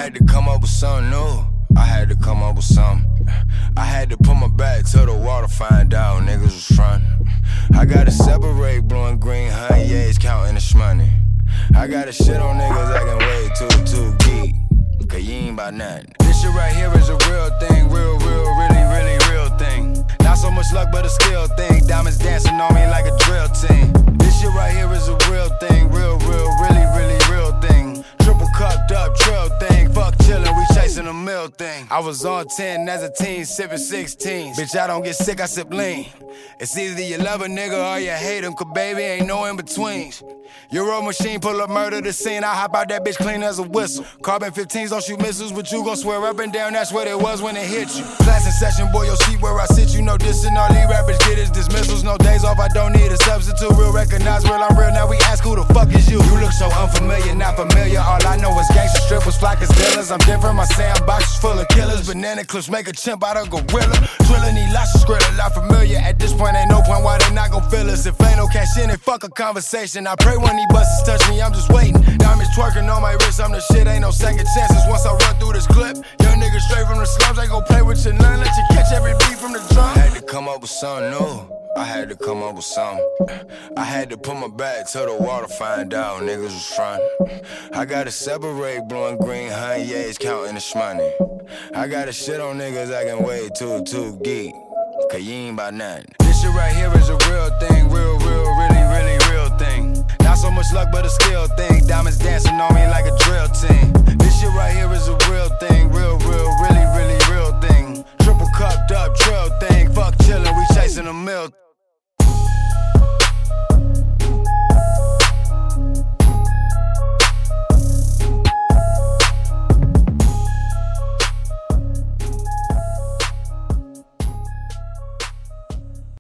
had to come up with something new. I had to come up with something. I had to put my back to the wall to find out niggas was frontin'. I gotta separate blue and green, honey, yeah, it's counting this money. I gotta shit on niggas acting way too geek, cause you ain't about nothing. This shit right here is a real thing, real, really real thing. Not so much luck, but a skill thing. Diamonds dancing on me like a drill team. This shit right here is a real thing, real, really real thing. Triple cupped up, trill thing. Fuck chillin', we chasing a mill thing. I was on 10 as a teen, sippin' 16s. Bitch, I don't get sick, I sip lean. It's either you love a nigga or you hate him, cause baby ain't no in-betweens. Euro machine, pull up, murder the scene. I hop out that bitch clean as a whistle. Carbon 15s don't shoot missiles, but you gon' swear up and down that's what it was when it hit you. Class in session, boy, you'll see where I sit. You know this and all these rappers get is dismissals. No days off, I don't need a substitute. Real recognize real, I'm real. Now we ask who the fuck is you. You look so unfamiliar, not familiar. All I know is gangsta strippers, flock as dealers. I'm different, my sandbox is full of killers. Banana clips make a chimp out of gorilla. Drillin' these lots of skrilla, not familiar. At this point, ain't no point why they not gon' feel us. If ain't no cash in it, fuck a conversation. I pray when these buses touch me, I'm just waiting. Diamonds twerking on my wrist, I'm the shit, ain't no second chances. Once I run through this clip, young niggas straight from the slums, ain't gon' play with your none, let you catch every beat from the drum. I had to come up with something new. I had to come up with something. I had to put my back to the wall to find out niggas was frontin'. I gotta separate blue and green, honey, yeah, it's counting this money. I gotta shit on niggas acting way too geek, cause you ain't about nothing. This shit right here is a real thing, real, really